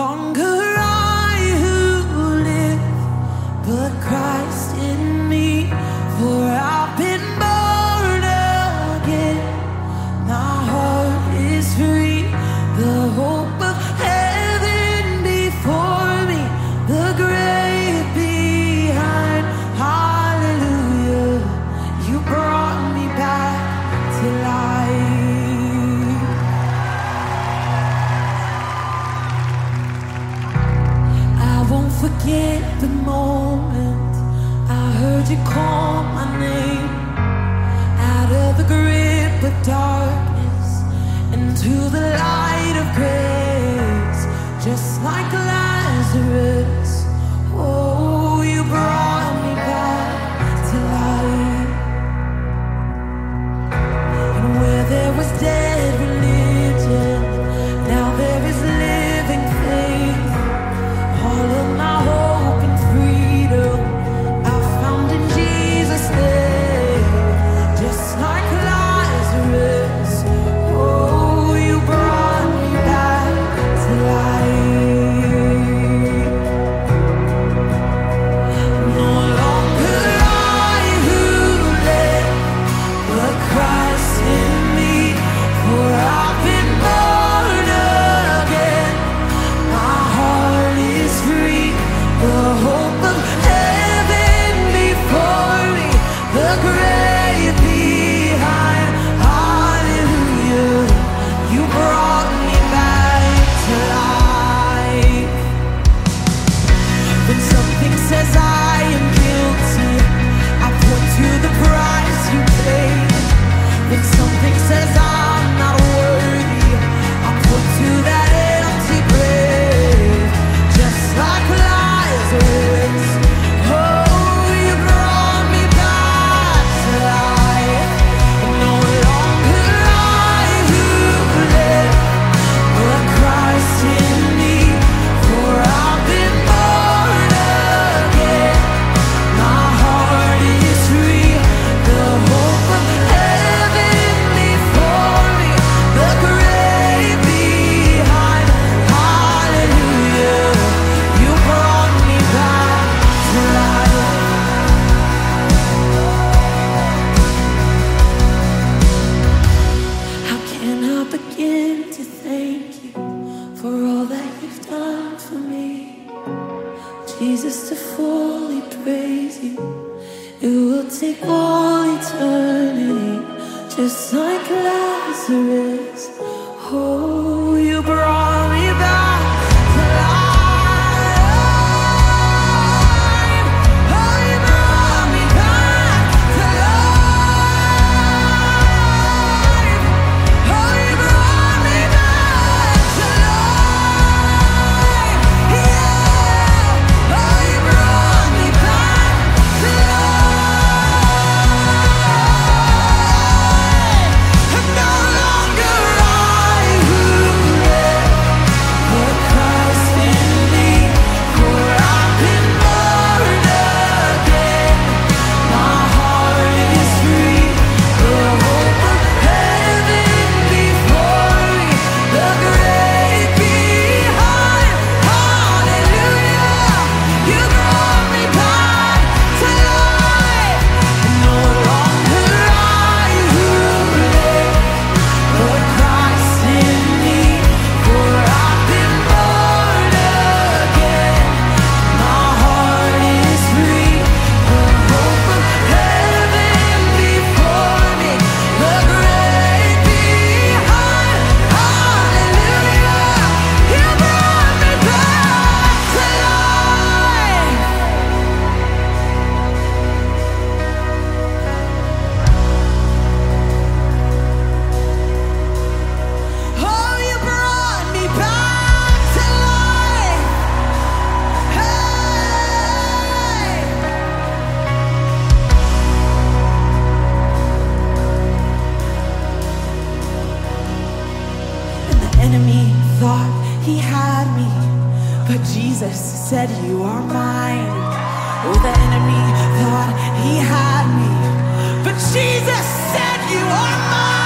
longer I who live, but Christ in me. For I've been born again. My heart is free. The hope of heaven before me, the grave behind. Hallelujah. You brought me back to life. I won't forget the moment I heard you call my name out of the grip of darkness into the light of grace, just like Lazarus. Oh, you brought me back to life. And where there was dead religion, now there is living faith. All of my hope and freedom I found in Jesus' name, just like Lazarus. Oh, you brought me back to life. No longer I who live, but Christ in me. For I've been born again. My heart is free. The hope of heaven before me, the grave behind. Hallelujah. You brought me back to life. When something says I am guilty, I point to the price you paid. When something says I'm not worthy, I point to that empty grave, just like Lazarus. Oh, you brought me back to life. No longer I who live, but Christ in me. For I've been born again. My heart is free. The hope of heaven before me, the grave behind. Hallelujah. You brought me back to life. How can I begin to thank you for all that you've done for me? Jesus, to fully praise you, it will take all eternity, just like Lazarus. Oh, you brought me back to life. Oh, you brought me back to life. Oh, you brought me back to life. Yeah. Oh, you brought me back to life. And no longer I who live, but Christ in me. For I've been born again. My heart is free. The hope of heaven before me, the grave behind. Hallelujah. You brought me back to life. No longer I who live, but Christ in me. For I've been born again. My heart is free. The hope of heaven before me, the grave behind. Hallelujah. You brought me back to life. Oh, you brought me back to life. Hey. And the enemy thought he had me, but Jesus said, "You are mine." Oh, the enemy thought he had me, but Jesus said, "You are mine."